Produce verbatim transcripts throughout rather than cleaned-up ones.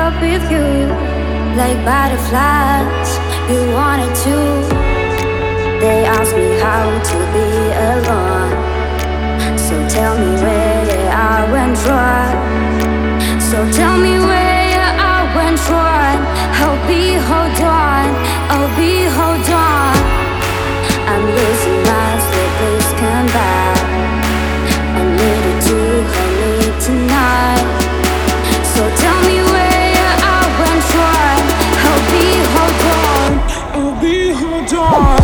up with you like butterflies. You wanted to. They ask me how to be alone. So tell me where I went wrong. So tell me where I went wrong. I'll be hold on. I'll be hold on. I'm losing my sleep. Please come back. I needed to hold me tonight. So tell me where I went wrong. I'll be hold on. I'll be hold on.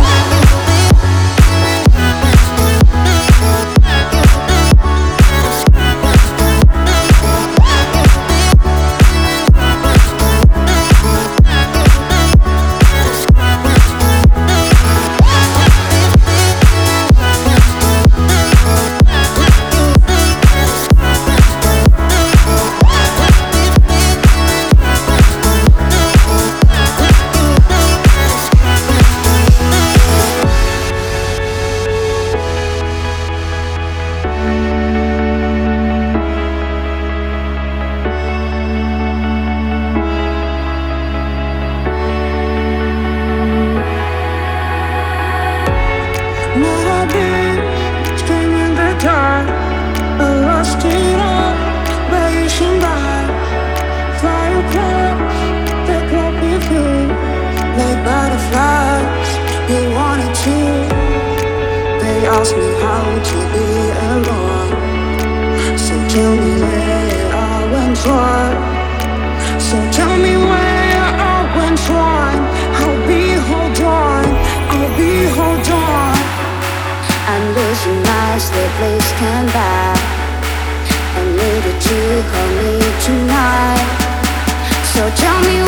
Ask me how to be alone. So tell me where I went wrong. So tell me where I went wrong. I'll be hold on. I'll be hold on. I'm losing my sleep. Please come back. I needed to hold me tonight. So tell me